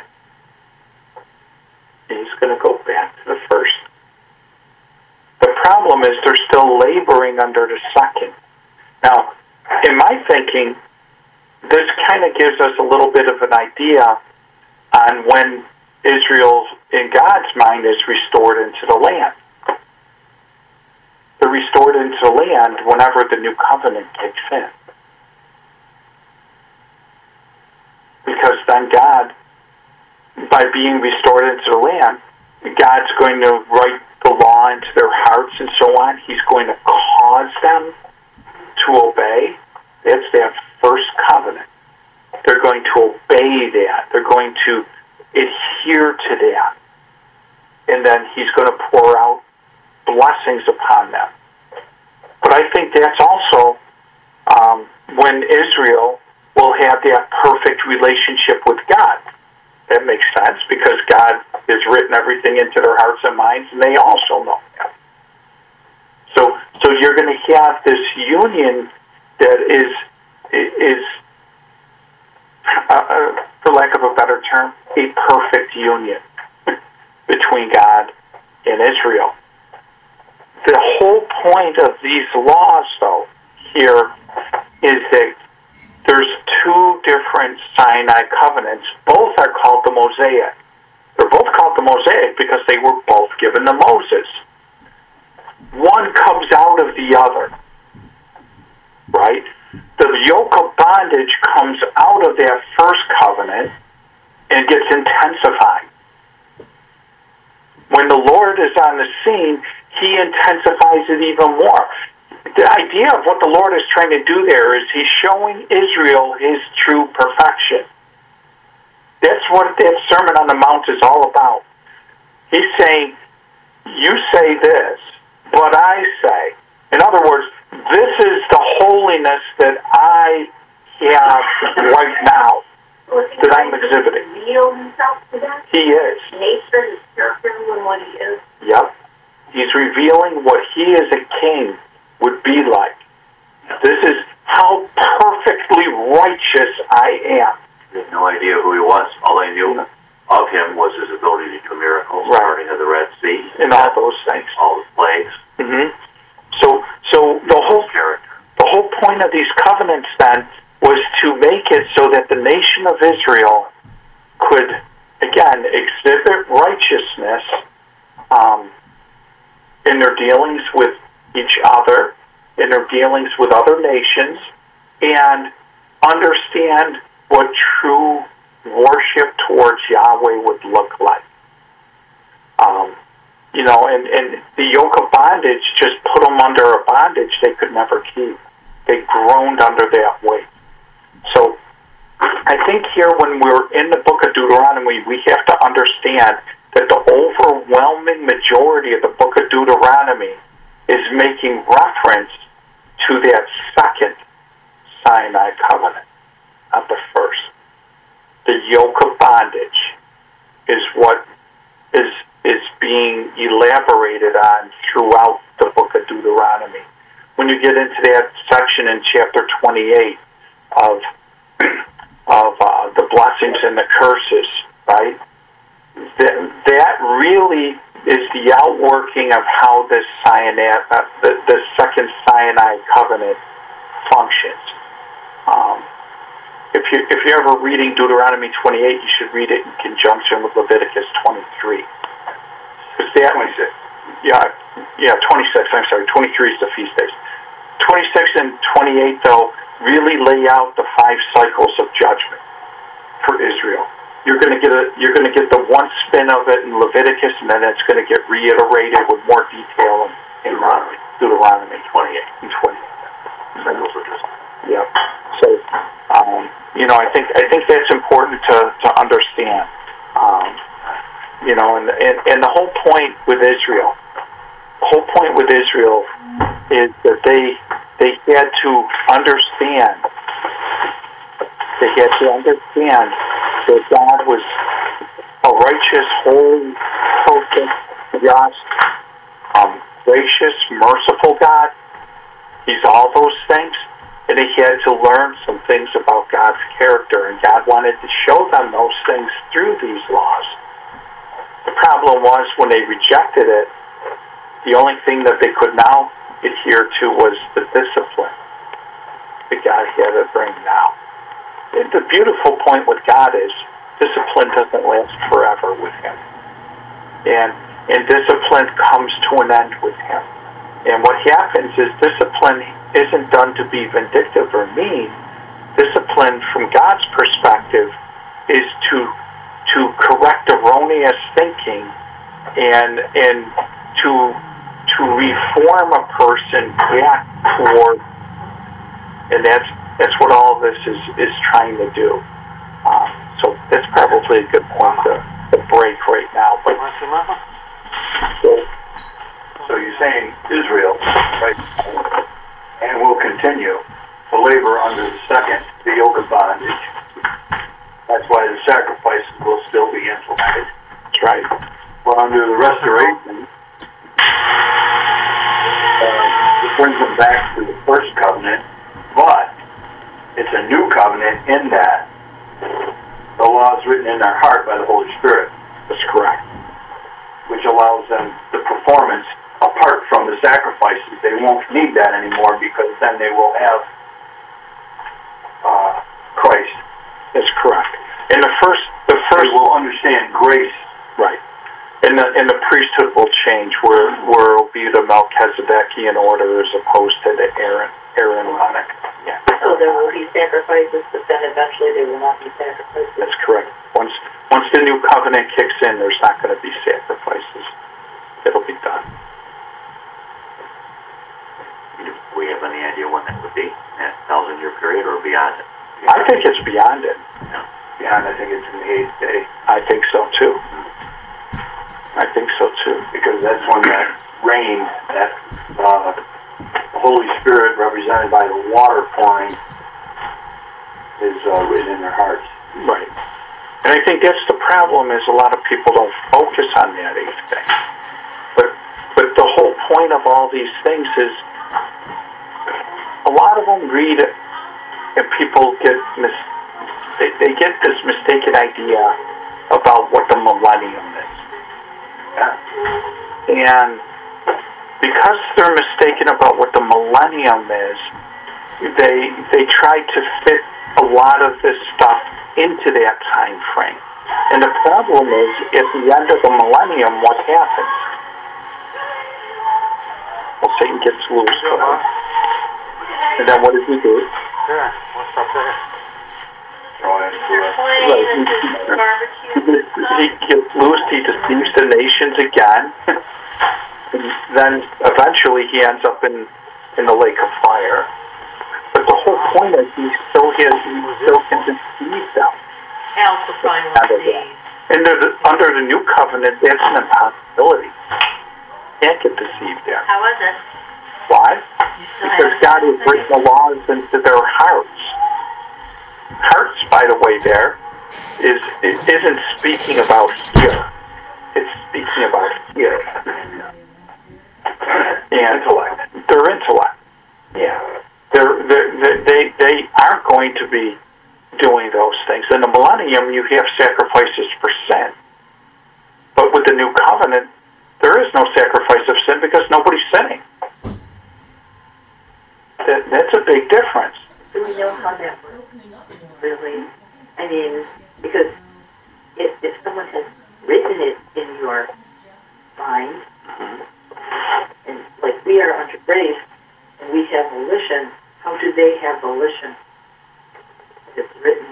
And he's going to go back to the first. The problem is they're still laboring under the second. Now, in my thinking, this kind of gives us a little bit of an idea on when Israel, in God's mind, is restored into the land. They're restored into the land whenever the new covenant kicks in. Because then God, by being restored into the land, God's going to write the law into their hearts and so on. He's going to cause them to obey. That's that first covenant. They're going to obey that. They're going to adhere to that. And then he's going to pour out blessings upon them. But I think that's also when Israel will have that perfect relationship with God. That makes sense because God has written everything into their hearts and minds, and they also know that. So you're going to have this union that is for lack of a better term, a perfect union between God and Israel. The whole point of these laws, though, here is that there's two different Sinai covenants. Both are called the Mosaic. They're both called the Mosaic because they were both given to Moses. One comes out of the other, right? The yoke of bondage comes out of that first covenant and gets intensified. When the Lord is on the scene, he intensifies it even more. The idea of what the Lord is trying to do there is he's showing Israel his true perfection. That's what that Sermon on the Mount is all about. He's saying, you say this, but I say. In other words, this is the holiness that I have right now, that I'm exhibiting. Reveal himself to them? He is. Nature, his character, and what he is. Yep. He's revealing what he as a king would be like. This is how perfectly righteous I am. They had no idea who he was. All they knew of him was his ability to do miracles, Right. parting of the Red Sea, And all those things. all the plagues, Mm-hmm. So the whole point of these covenants then was to make it so that the nation of Israel could, again, exhibit righteousness in their dealings with each other, in their dealings with other nations, and understand what true worship towards Yahweh would look like. And the yoke of bondage just put them under a bondage they could never keep. They groaned under that weight. So I think here when we're in the book of Deuteronomy, we have to understand that the overwhelming majority of the book of Deuteronomy is making reference to that second Sinai covenant, not the first. The yoke of bondage is what is being elaborated on throughout the book of Deuteronomy. When you get into that section in chapter 28, of the blessings and the curses, right? That really is the outworking of how this the second Sinai covenant functions. If you're ever reading Deuteronomy 28, you should read it in conjunction with Leviticus 23. 26. Yeah, 26. I'm sorry, 23 is the feast days. 26 and 28, though, really lay out the 5 cycles of judgment for Israel. You're going to get the one spin of it in Leviticus, and then it's going to get reiterated with more detail in Deuteronomy 28 and 28. Yeah. So, I think that's important to understand. And the whole point with Israel is that they had to understand. They had to understand that God was a righteous, holy, perfect, just, gracious, merciful God. He's all those things. And they had to learn some things about God's character, and God wanted to show them those things through these laws. The problem was when they rejected it, the only thing that they could now adhere to was the discipline that God had to bring now. And the beautiful point with God is discipline doesn't last forever with Him. And discipline comes to an end with Him. And what happens is discipline isn't done to be vindictive or mean. Discipline from God's perspective is to correct erroneous thinking and to reform a person back toward, and that's what all of this is trying to do. So that's probably a good point to break right now. But So you're saying Israel, right, and will continue to labor under the yoke of bondage. That's why the sacrifices will still be implemented. That's right. But under the restoration, it brings them back to the first covenant, but it's a new covenant in that the law is written in their heart by the Holy Spirit. That's correct. Which allows them the performance apart from the sacrifices. They won't need that anymore because then they will have Christ. That's correct. And the first They will understand grace. Right. And the priesthood will change where it'll be the Melchizedekian order as opposed to the Aaronic. Yeah. So there will be sacrifices, but then eventually there will not be sacrifices. That's correct. Once the new covenant kicks in, there's not going to be sacrifices. It'll be done. Do we have any idea when that would be? That 1,000-year period or beyond it? I think it's beyond it. Yeah. Beyond, I think it's in the 8th day. I think so too. Because that's when that rain, that the Holy Spirit represented by the water pouring is written in their hearts. Right. And I think that's the problem is a lot of people don't focus on that 8th day. But the whole point of all these things is a lot of them read it and people get they get this mistaken idea about what the millennium is. And because they're mistaken about what the millennium is, they try to fit a lot of this stuff into that time frame. And the problem is, at the end of the millennium, what happens? Well, Satan gets loose. And then what does he do? Yeah, what's up there? He gets loose, he deceives the nations again, and then eventually he ends up in the lake of fire. But the whole point is he still can deceive them. And under the new covenant, that's an impossibility. Can't get deceived there. How was it? Why? Because God has written the laws into their hearts. Hearts, by the way, there isn't speaking about here. It's speaking about here. And Intellect. Their intellect. Yeah. they aren't going to be doing those things. In the millennium, you have sacrifices for sin. But with the new covenant, there is no sacrifice of sin because nobody's sinning. That's a big difference. Do we know how that works? Really? I mean, because if someone has written it in your mind, and like we are under grace, and we have volition, how do they have volition? It's written.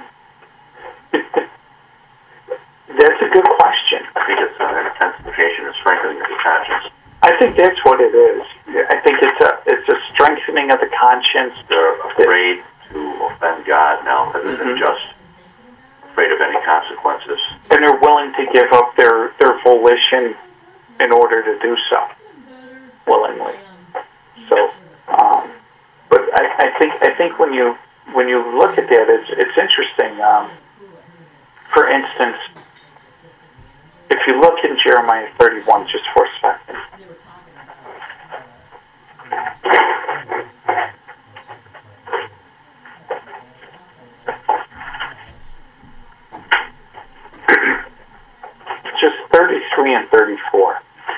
That's a good question. I think it's an intensification and strengthening of the conscience. I think that's what it is. I think it's a strengthening of the conscience. They're afraid to offend God now rather than just afraid of any consequences. And they're willing to give up their volition in order to do so willingly. So, but I think when you look at that, it's interesting. For instance, if you look in Jeremiah 31, just for a second. Just 33 and 34.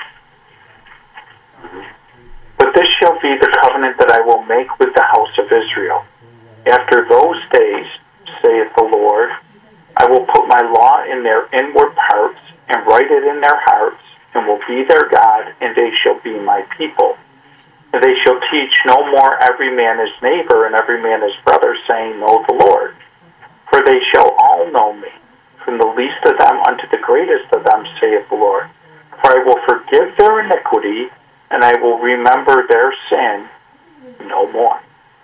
But this shall be the covenant that I will make with the house of Israel. After those days, saith the Lord, I will put my law in their inward parts, and write it in their hearts, and will be their God, and they shall be my people. And they shall teach no more every man his neighbor, and every man his brother, saying, Know the Lord. For they shall all know me, from the least of them unto the greatest of them, saith the Lord. For I will forgive their iniquity, and I will remember their sin no more.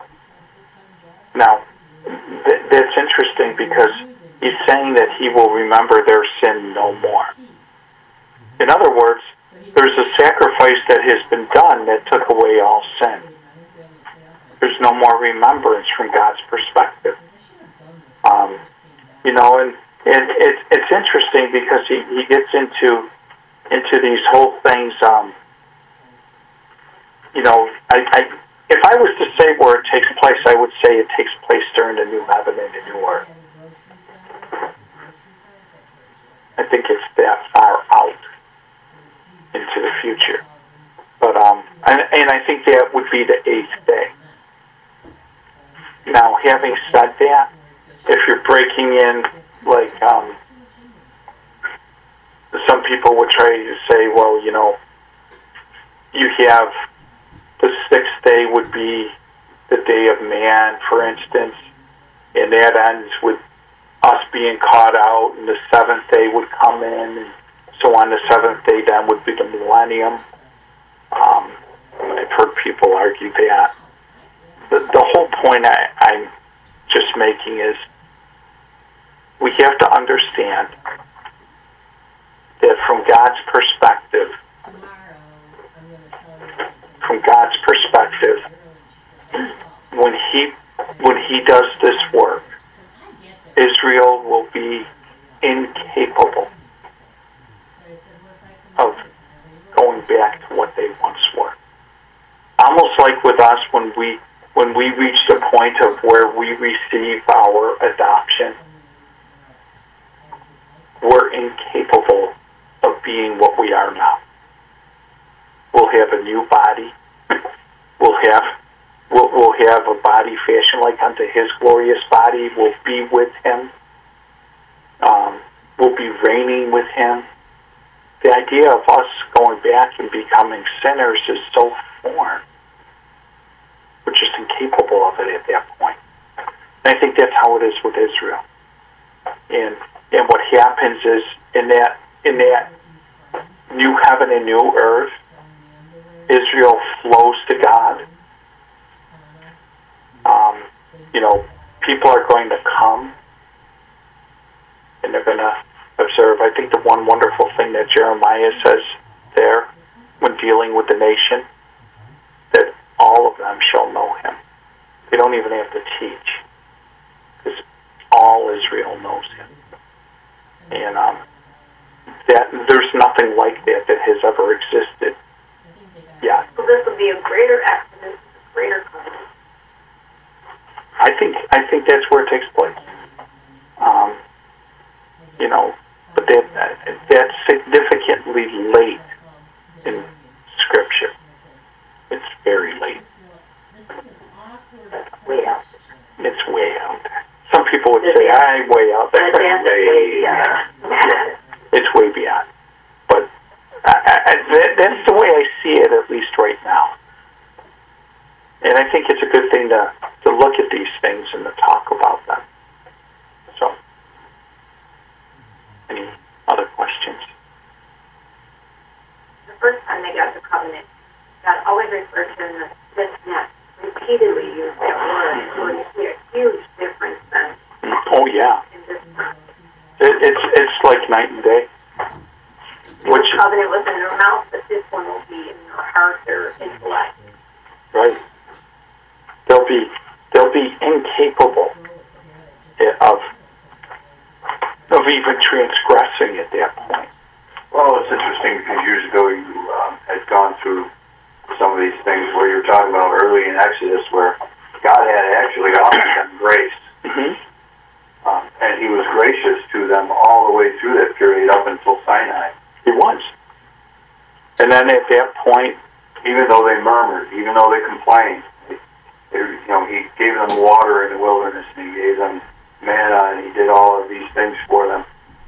Now, that's interesting because he's saying that he will remember their sin no more. In other words, there's a sacrifice that has been done that took away all sin. There's no more remembrance from God's perspective. And it's interesting because he gets into these whole things. If I was to say where it takes place, I would say it takes place during the new heaven and the new earth. I think it's that far out into the future. But and I think that would be the 8th day. Now, having said that, if you're breaking in, like some people would try to say, well, you have the 6th day would be the day of man, for instance, and that ends with us being caught out, and the 7th day would come in, and so on. The 7th day then would be the millennium. I've heard people argue that. The whole point I'm just making is we have to understand that from God's perspective, when he does this work, Israel will be incapable of going back to what they once were. Almost like with us when we reach the point of where we receive our adoption, we're incapable of being what we are now. We'll have a new body. We'll have a body fashioned like unto his glorious body. We'll be with him. We'll be reigning with him. The idea of us going back and becoming sinners is so foreign. We're just incapable of it at that point. And I think that's how it is with Israel. And what happens is in that new heaven and new earth, Israel flows to God. People are going to come and they're going to observe. I think the one wonderful thing that Jeremiah says there when dealing with the nation, that all of them shall know him. They don't even have to teach, because all Israel knows him. And that there's nothing like that has ever existed yet. So this will be a greater exodus, a greater covenant. I think that's where it takes place. You know, but that's significantly late in Scripture. It's very late. Way out. It's way out there. Some people would say, I'm way out there. It's way beyond. But that's the way I see it, at least right now. And I think it's a good thing to look at these things and to talk about them. So, any other questions? The first time they got the covenant, God always referred to this net. Repeatedly used that word, so you see a huge difference then Oh yeah, in this time. it's like night and day. Which The covenant was in their mouth, but this one will be in their heart, their intellect. right? They'll be incapable of even transgressing at that point. Well, it's interesting because years ago you had gone through some of these things where you were talking about early in Exodus where God had actually offered them grace. Mm-hmm. And he was gracious to them all the way through that period up until Sinai. He was. And then at that point, Even though they murmured, even though they complained, he gave them water in the wilderness, and he gave them manna, and he did all of these things for them.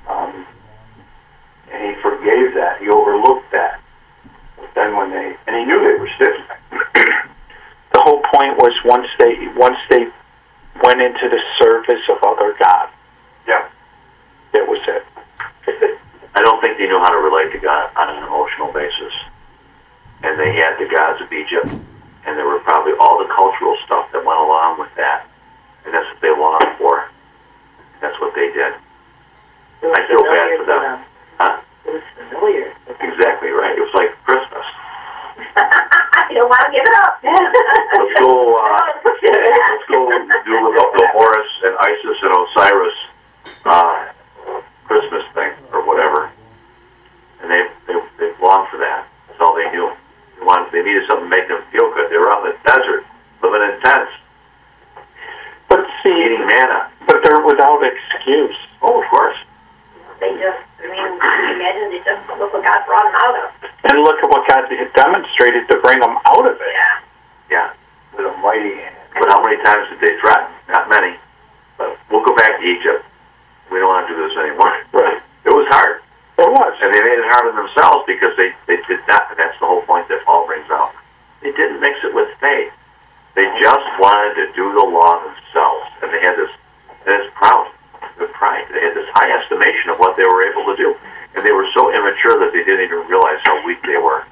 And he forgave that. He overlooked that. But then and he knew they were stiff. the whole point was once they went into the service of other gods, Yeah. that was it. I don't think they knew how to relate to God on an emotional basis. And they had the gods of Egypt, and there were probably all the cultural stuff that went along with that. And that's what they longed for. That's what they did. It was I feel bad familiar for to them. Huh? It was familiar. Exactly right. It was like Christmas. You don't want to give it up. Let's go do the Horus and Isis and Osiris Christmas thing or whatever. And they longed for that. That's all they knew. They needed something to make them feel good. They were out in the desert, living in tents, But see, eating manna. but they're without excuse. Oh, of course. Can you imagine they just look what God brought them out of. And look at what God had demonstrated to bring them out of it. Yeah. Yeah. With a mighty hand. But how many times did they threaten? Not many. But we'll go back to Egypt. We don't want to do this anymore. Right. It was hard. It was. And they made it hard on themselves because they did not, and that's the whole point that Paul brings out. They didn't mix it with faith. They just wanted to do the law themselves. And they had this pride. They had this high estimation of what they were able to do. And they were so immature that they didn't even realize how weak they were.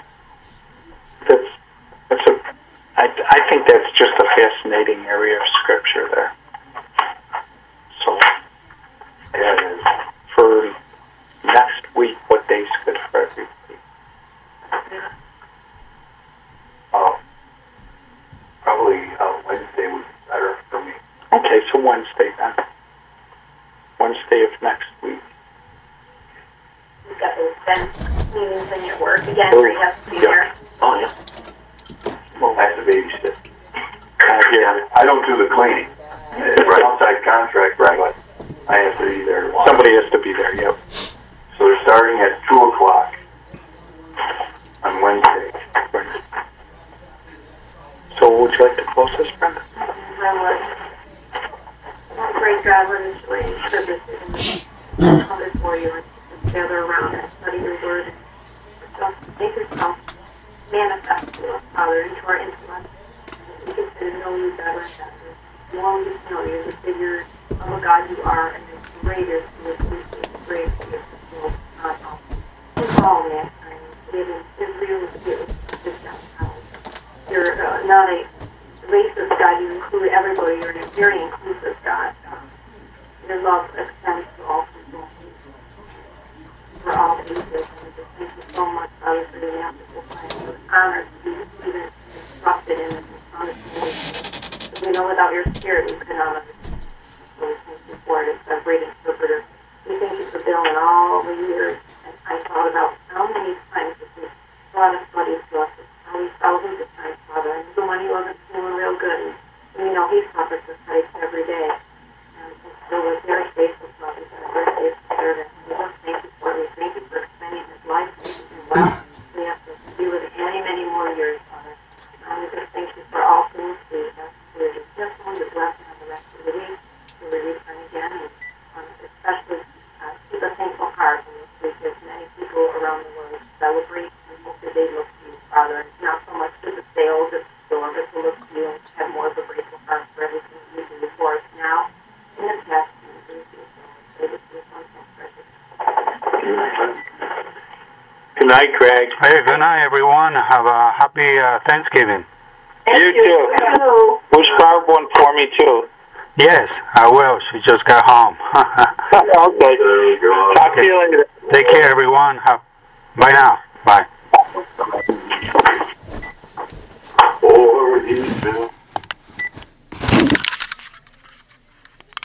I think that's just a fascinating area of Scripture there. So, and for next week, what day's good for everybody? Probably Wednesday would be better for me. Okay, so Wednesday then. Wednesday of next week. We've got those fence meetings in your work again where you have to be there. Oh, yeah. Well, I have to babysit. Yeah. I don't do the cleaning. It's an outside contract, right? But I have to be there. Somebody has to be there, yep. So they're starting at 2 o'clock on Wednesday. So would you like to close this, Brenda? Great God, let us join in services and come before you and gather around and study your word and make yourself manifest to us, Father, into our intellect. We get to know you better and better. We want to know you, the figure of a God you are, and the greatest and the greatest of all. It's all mankind. Even Israel is this downtown. You're not a racist God, you include everybody. You're a very inclusive God. Your love extends to all people. For all ages. And just thank you so much, Father, for the wonderful plan. We're honored to be even instructed in this understanding. Because we know without your spirit we could not understand. So we thank you for it. It's a great interpreter. We thank you for Bill and all the years. And I thought about how many times this is brought us buddies to us. How many thousands of times, Father. And even when he wasn't feeling real good, and we know he suffered this night, Craig. Hey, good night, everyone. Have a happy Thanksgiving. You too. Hello. Wish Barb one for me too. Yes, I will. She just got home. Okay. There you go. Talk to you later. Take care, everyone. Bye now. Bye. Or he's been